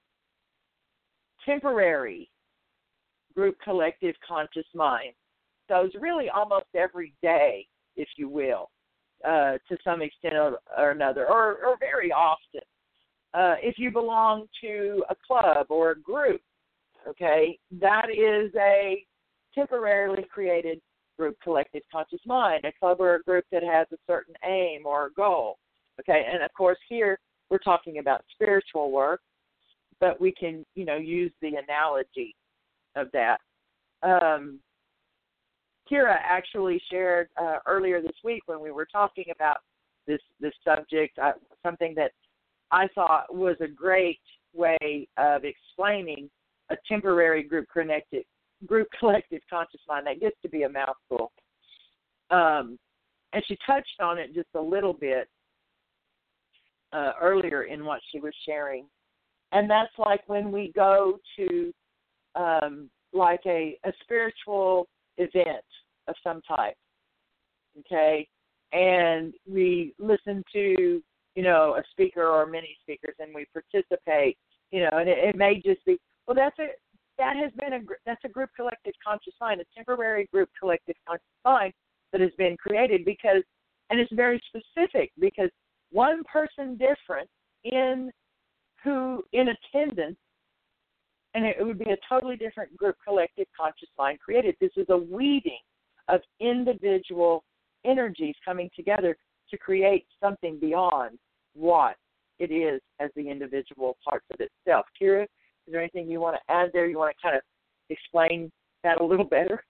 Temporary group collective conscious mind. So it's really almost every day, if you will, uh, to some extent or, or another, or, or very often. Uh, if you belong to a club or a group, okay, that is a temporarily created group collective conscious mind, a club or a group that has a certain aim or a goal, okay? And, of course, here we're talking about spiritual work, but we can, you know, use the analogy of that. Um, Kira actually shared uh, earlier this week when we were talking about this this subject, uh, something that I thought was a great way of explaining a temporary group connected, group collective conscious mind. That gets to be a mouthful. Um, and she touched on it just a little bit uh, earlier in what she was sharing. And that's like when we go to um, like a, a spiritual event of some type, okay, and we listen to, you know, a speaker or many speakers, and we participate, you know, and it, it may just be, well, that's a that has been a that's a group collective conscious mind, a temporary group collective conscious mind that has been created because, and it's very specific because one person different in who in attendance, and it would be a totally different group collective conscious mind created. This is a weaving of individual energies coming together to create something beyond what it is as the individual parts of itself. Kira, is there anything you want to add there? You want to kind of explain that a little better?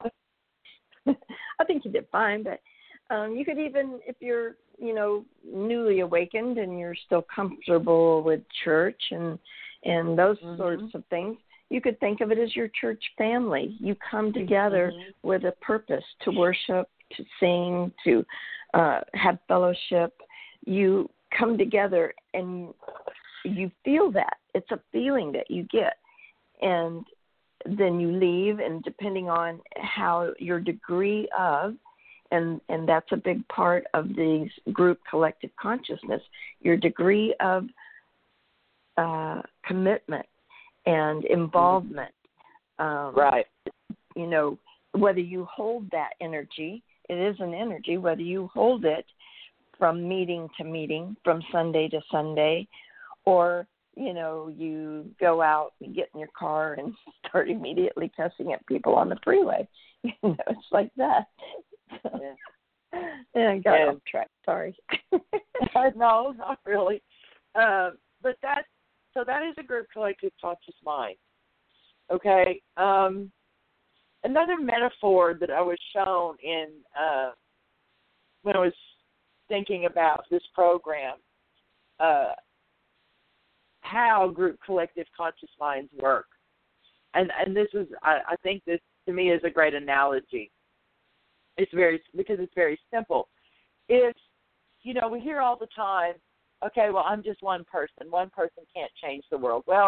I think you did fine, but um, you could even, if you're, you know, newly awakened and you're still comfortable with church and and those mm-hmm. sorts of things, you could think of it as your church family. You come together mm-hmm. with a purpose to worship, to sing, to uh, have fellowship. You come together and you feel that. It's a feeling that you get. And then you leave, and depending on how your degree of, and, and that's a big part of these group collective consciousness, your degree of uh, commitment and involvement. Um, right. You know, whether you hold that energy, it is an energy, whether you hold it from meeting to meeting, from Sunday to Sunday, or, you know, you go out and get in your car and start immediately cussing at people on the freeway. You know, it's like that. Yeah, yeah I got yeah. off track. Sorry. No, not really. Uh, but that, so that is a group collective conscious mind. Okay. Um, another metaphor that I was shown in uh, when I was thinking about this program, uh, how group collective conscious minds work. And and this is, I, I think this to me is a great analogy. It's very, because it's very simple. If, you know, we hear all the time, okay, well, I'm just one person. One person can't change the world. Well,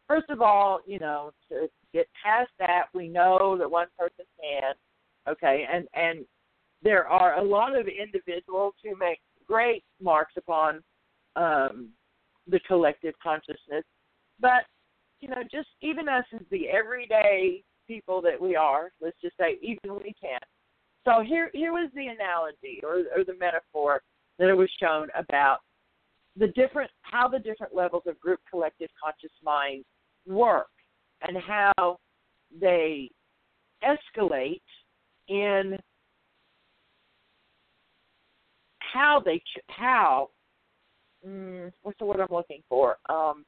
first of all, you know, to get past that, we know that one person can, okay, and, and there are a lot of individuals who make great marks upon um, the collective consciousness, but, you know, just even us as the everyday people that we are, let's just say even we can. So here, here was the analogy or, or the metaphor that it was shown about the different, how the different levels of group collective conscious mind work and how they escalate in how they, how, mm, what's the word I'm looking for? Um,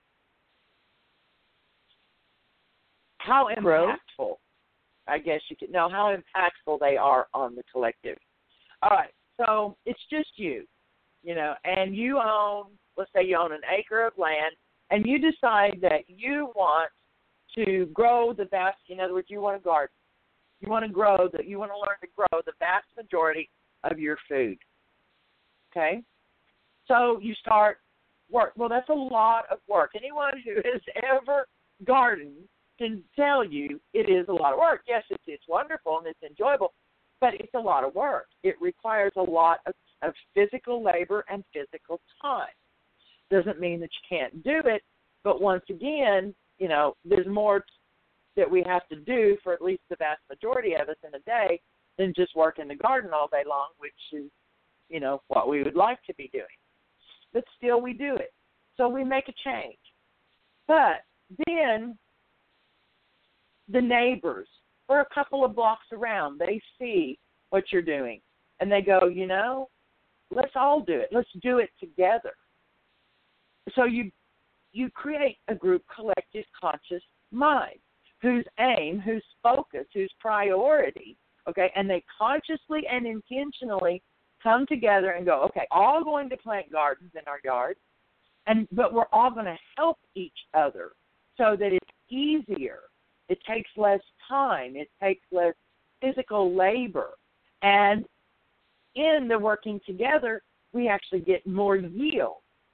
how impactful, I guess you could know, how impactful they are on the collective. All right, so it's just you, you know, and you own, let's say you own an acre of land, and you decide that you want to grow the vast, in other words, you want to garden. You want to grow, that you want to learn to grow the vast majority of your food, okay? So you start work. Well, that's a lot of work. Anyone who has ever gardened can tell you it is a lot of work. Yes, it's, it's wonderful and it's enjoyable, but it's a lot of work. It requires a lot of, of physical labor and physical time. Doesn't mean that you can't do it, but once again, you know, there's more that we have to do for at least the vast majority of us in a day than just work in the garden all day long, which is, you know, what we would like to be doing. But still we do it. So we make a change. But then the neighbors, or a couple of blocks around, they see what you're doing. And they go, you know, let's all do it. Let's do it together. So you you create a group collective conscious mind whose aim, whose focus, whose priority, okay, and they consciously and intentionally come together and go, okay, all going to plant gardens in our yard, and but we're all going to help each other so that it's easier. It takes less time. It takes less physical labor. And in the working together, we actually get more yield.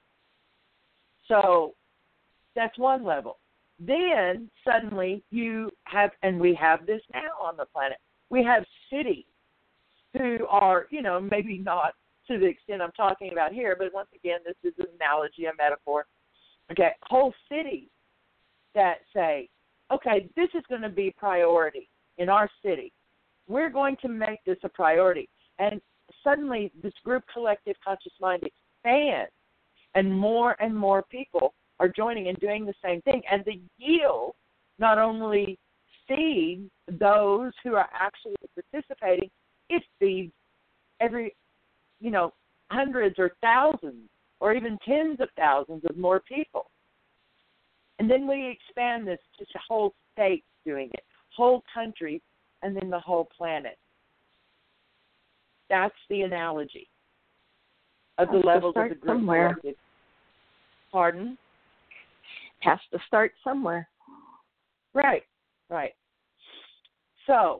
So that's one level. Then suddenly you have, and we have this now on the planet, we have cities who are, you know, maybe not to the extent I'm talking about here, but once again, this is an analogy, a metaphor. Okay, whole cities that say, okay, this is going to be priority in our city. We're going to make this a priority. And suddenly this group collective conscious mind expands, and more and more people are joining and doing the same thing. And the yield not only feeds those who are actually participating, it feeds every, you know, hundreds or thousands or even tens of thousands of more people. And then we expand this to whole states doing it, whole countries, and then the whole planet. That's the analogy of the levels of the group collective. Pardon? Has to start somewhere. Right, right. So,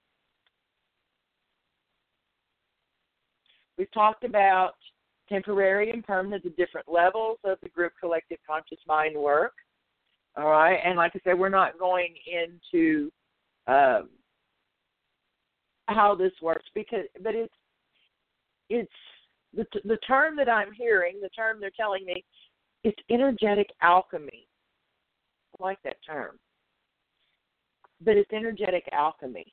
we've talked about temporary and permanent, the different levels of the group collective conscious mind work. All right, and like I said, we're not going into um, how this works because, but it's it's the the term that I'm hearing, the term they're telling me, it's energetic alchemy. I like that term, but it's energetic alchemy.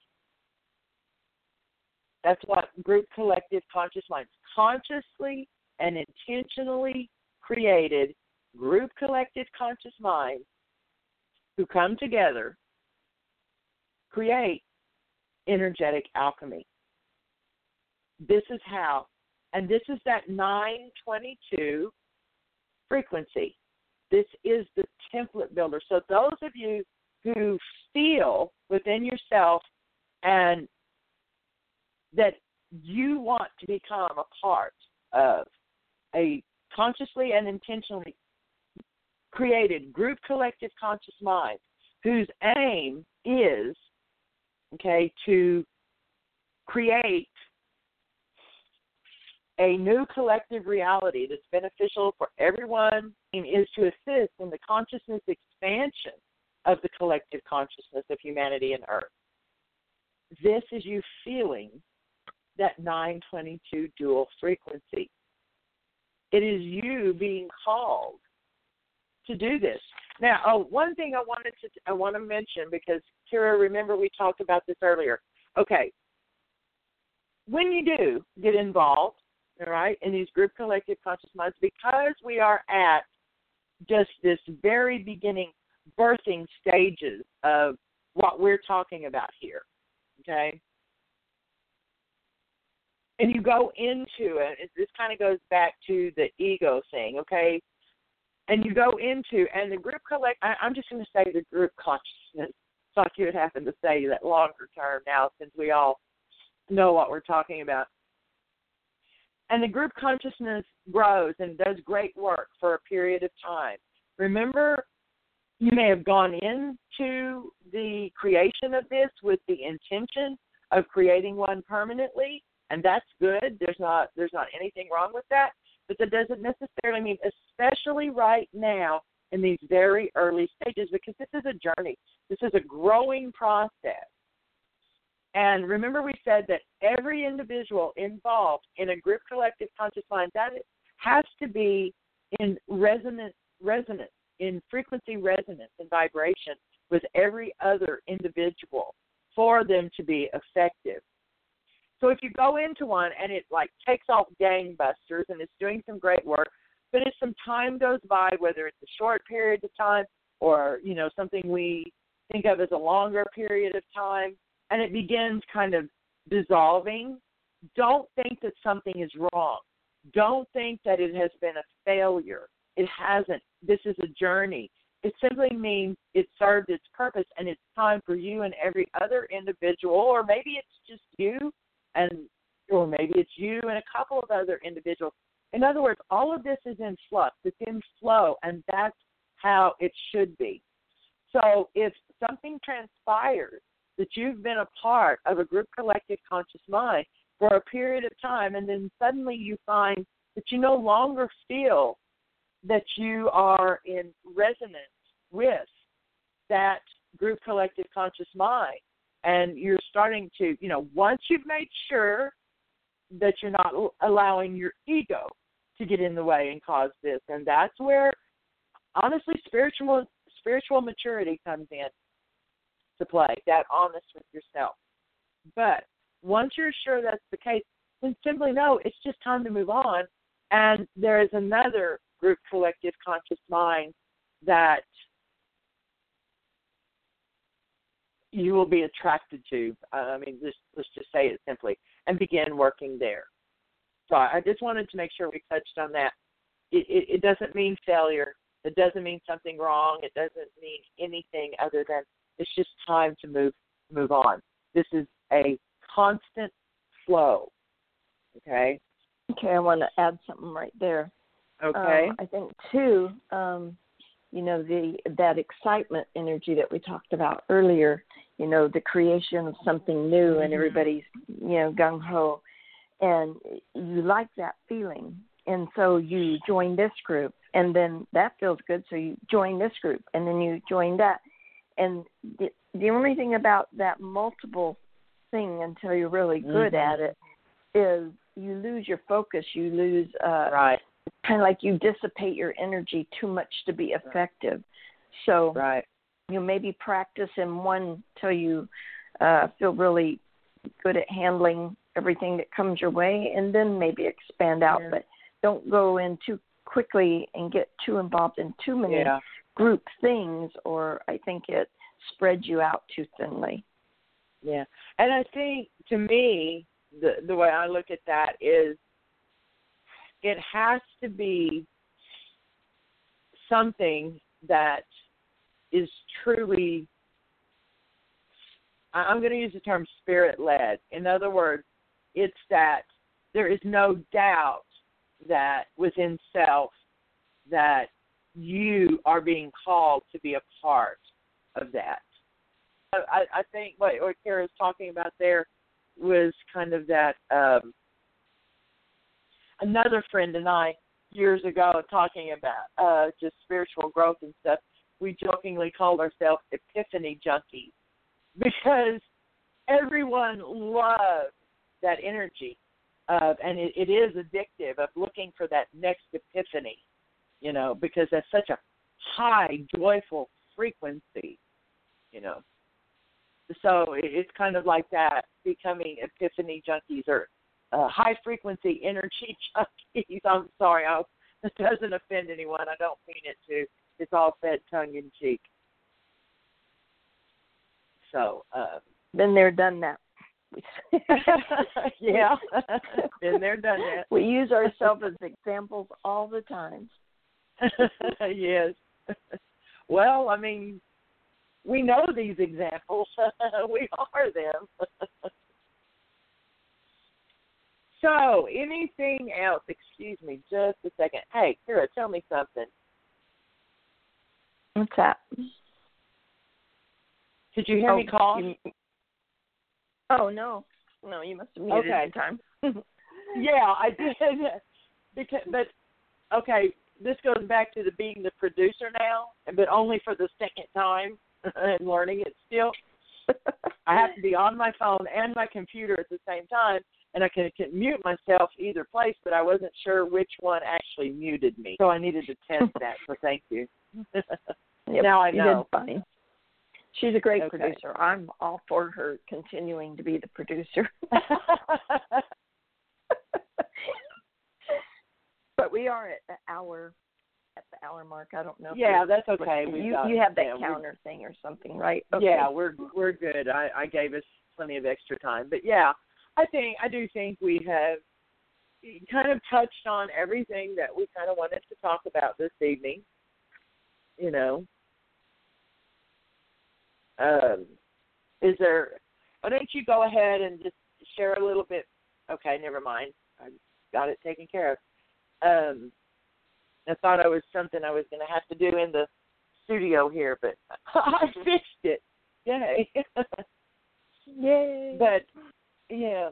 That's what group collective conscious minds, consciously and intentionally created group collective conscious minds who come together, create energetic alchemy. This is how, and this is that nine twenty-two frequency. This is the template builder. So those of you who feel within yourself and that you want to become a part of a consciously and intentionally created group collective conscious mind whose aim is, okay, to create a new collective reality that's beneficial for everyone and is to assist in the consciousness expansion of the collective consciousness of humanity and Earth. This is you feeling that nine twenty-two dual frequency. It is you being called to do this. Now, oh, one thing I wanted to I want to mention, because Kira, remember we talked about this earlier. Okay, when you do get involved, all right, in these group collective conscious minds, because we are at just this very beginning birthing stages of what we're talking about here, okay? And you go into it, it this kind of goes back to the ego thing, okay? And you go into, and the group collect, I, I'm just going to say the group consciousness. Thought you would happen to say that longer term now, since we all know what we're talking about. And the group consciousness grows and does great work for a period of time. Remember, you may have gone into the creation of this with the intention of creating one permanently, and that's good. There's not there's not anything wrong with that, but that doesn't necessarily mean, especially right now in these very early stages, because this is a journey. This is a growing process. And remember, we said that every individual involved in a group collective conscious mind, that has to be in resonance, resonance, in frequency resonance and vibration with every other individual for them to be effective. So if you go into one and it like takes off gangbusters and it's doing some great work, but if some time goes by, whether it's a short period of time or, you know, something we think of as a longer period of time, and it begins kind of dissolving, don't think that something is wrong. Don't think that it has been a failure. It hasn't. This is a journey. It simply means it served its purpose, and it's time for you and every other individual, or maybe it's just you, and or maybe it's you and a couple of other individuals. In other words, all of this is in flux. It's in flow, and that's how it should be. So if something transpires that you've been a part of a group collective conscious mind for a period of time, and then suddenly you find that you no longer feel that you are in resonance with that group collective conscious mind, and you're starting to, you know, once you've made sure that you're not allowing your ego to get in the way and cause this, and that's where, honestly, spiritual spiritual maturity comes in to play, that honest with yourself. But once you're sure that's the case, then simply know it's just time to move on, and there is another group collective conscious mind that you will be attracted to. I mean, just, let's just say it simply, and begin working there. So I just wanted to make sure we touched on that. It, it, it doesn't mean failure. It doesn't mean something wrong. It doesn't mean anything other than it's just time to move move on. This is a constant flow. Okay? Okay, I want to add something right there. Okay. Um, I think, too, um, you know, the that excitement energy that we talked about earlier, you know, the creation of something new, mm-hmm. and everybody's, you know, gung-ho, and you like that feeling. And so you join this group, and then that feels good, so you join this group, and then you join that. And the, the only thing about that multiple thing until you're really good mm-hmm. at it is you lose your focus. You lose, uh, right. kind of like you dissipate your energy too much to be effective. So right. you maybe practice in one till you uh, feel really good at handling everything that comes your way, and then maybe expand out. Yeah. But don't go in too quickly and get too involved in too many yeah. group things, or I think it spreads you out too thinly. Yeah, and I think, to me, the the way I look at that is it has to be something that is truly, I'm going to use the term spirit-led. In other words, it's that there is no doubt that within self that you are being called to be a part of that. I, I think what, what Kara's talking about there was kind of that, um, another friend and I years ago talking about uh, just spiritual growth and stuff, we jokingly called ourselves epiphany junkies because everyone loves that energy, uh, and it, it is addictive of looking for that next epiphany, you know, because that's such a high, joyful frequency, you know. So it's kind of like that, becoming epiphany junkies or uh, high-frequency energy junkies. I'm sorry, I hope this doesn't offend anyone. I don't mean it to. It's all said tongue-in-cheek. So, uh, been there, done that. Yeah, been there, done that. We use ourselves as examples all the time. Yes. Well, I mean, we know these examples. We are them. So, anything else? Excuse me, just a second. Hey, Kira, tell me something. What's that? Did you hear oh, me call? You, oh, no. No, you must have muted okay. the time. Yeah, I did. Because, but, okay, this goes back to the being the producer now, but only for the second time and learning it still. I have to be on my phone and my computer at the same time, and I can, can mute myself either place, but I wasn't sure which one actually muted me. So I needed to test that, so thank you. Yep, now I you know. did fine. She's a great okay. producer. I'm all for her continuing to be the producer. But we are at the hour at the hour mark. I don't know. Yeah, that's okay. You got, you have that yeah, counter thing or something, right? Okay. Yeah, we're we're good. I, I gave us plenty of extra time, but yeah, I think I do think we have kind of touched on everything that we kind of wanted to talk about this evening. You know, um, is there? Why don't you go ahead and just share a little bit? Okay, never mind. I got it taken care of. Um, I thought it was something I was going to have to do in the studio here, but I fixed it. Yay. Yay. But, yeah.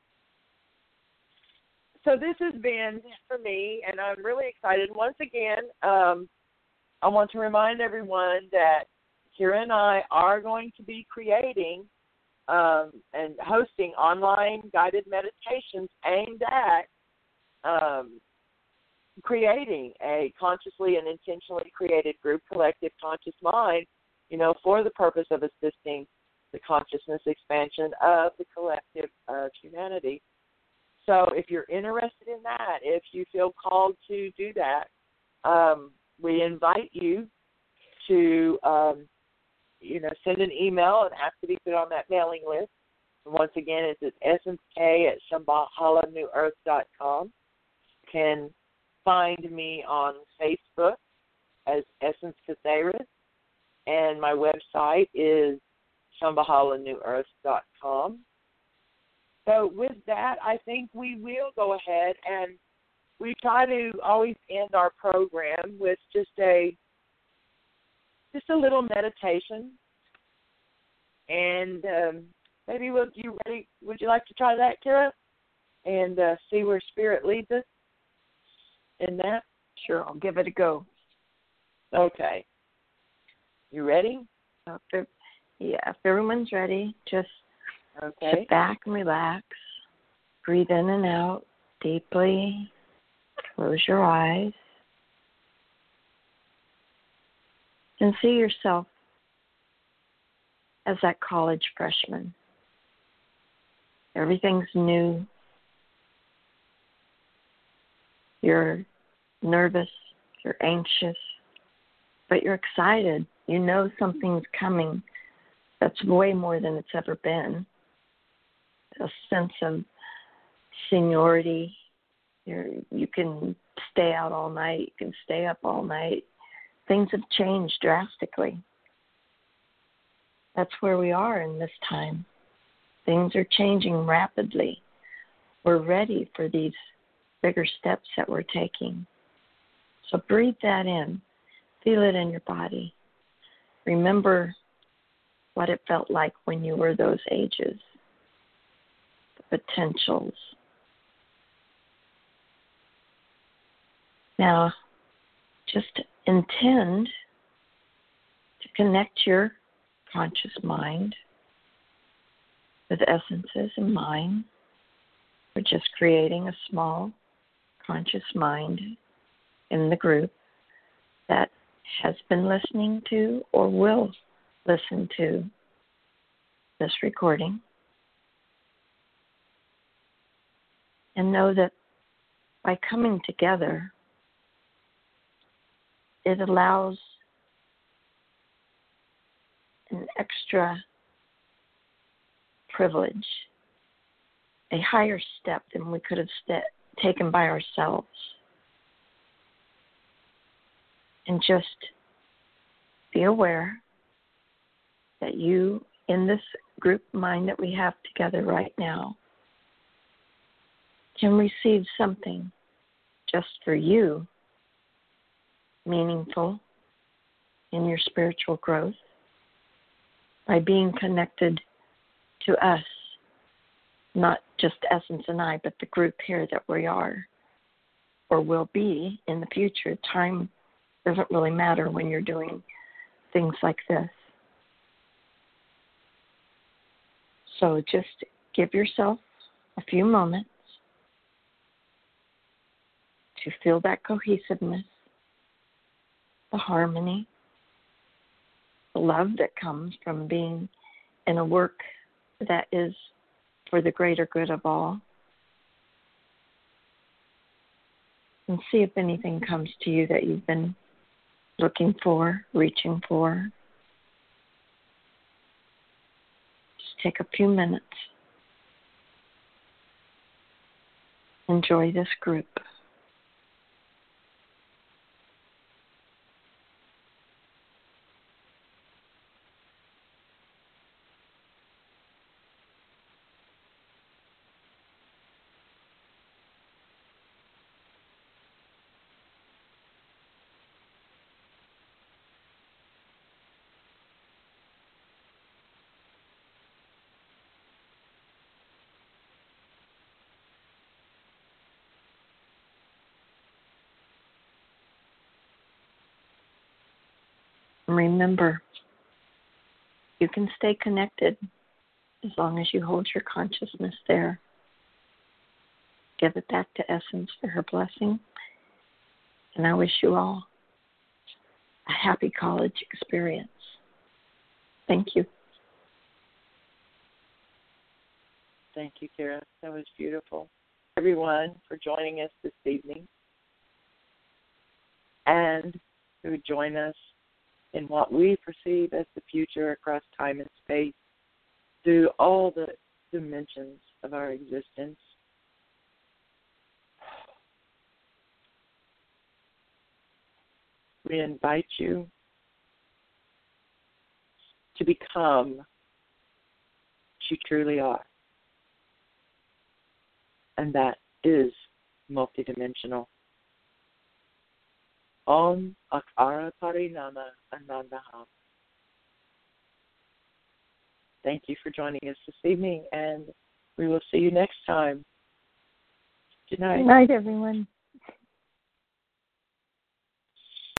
So this has been for me, and I'm really excited. Once again, um, I want to remind everyone that Kira and I are going to be creating um, and hosting online guided meditations aimed at um, creating a consciously and intentionally created group collective conscious mind, you know, for the purpose of assisting the consciousness expansion of the collective of humanity. So if you're interested in that, if you feel called to do that, um, we invite you to, um, you know, send an email and ask to be put on that mailing list. And once again, it's at essence k at shambhala new earth dot com. You can find me on Facebook as Essence Caceres, and my website is shambhala new earth dot com. So with that, I think we will go ahead and we try to always end our program with just a just a little meditation. And um, maybe would you ready? Would you like to try that, Kira, and uh, see where Spirit leads us in that? Sure, I'll give it a go. Okay. You ready? If, yeah, if everyone's ready, just okay. Sit back and relax. Breathe in and out deeply. Close your eyes. And see yourself as that college freshman. Everything's new. You're nervous. You're anxious. But you're excited. You know something's coming that's way more than it's ever been. A sense of seniority. You're, you can stay out all night. You can stay up all night. Things have changed drastically. That's where we are in this time. Things are changing rapidly. We're ready for these bigger steps that we're taking. So breathe that in. Feel it in your body. Remember what it felt like when you were those ages. The potentials. Now, just intend to connect your conscious mind with essences in mind. We're just creating a small conscious mind in the group that has been listening to or will listen to this recording. And know that by coming together, it allows an extra privilege, a higher step than we could have st- taken by ourselves. And just be aware that you, in this group mind that we have together right now, can receive something just for you, meaningful in your spiritual growth, by being connected to us, not just Essence and I, but the group here that we are or will be in the future. Time doesn't really matter when you're doing things like this. So just give yourself a few moments to feel that cohesiveness, the harmony, the love that comes from being in a work that is for the greater good of all. And see if anything comes to you that you've been looking for, reaching for. Just take a few minutes. Enjoy this group. Remember, you can stay connected as long as you hold your consciousness there. Give it back to Essence for her blessing. And I wish you all a happy college experience. Thank you. Thank you, Kara. That was beautiful. Everyone for joining us this evening, and who would join us in what we perceive as the future across time and space through all the dimensions of our existence. We invite you to become what you truly are. And that is multidimensional. Om Akara Parinama Anandaham. Thank you for joining us this evening, and we will see you next time. Good night. Good night, everyone.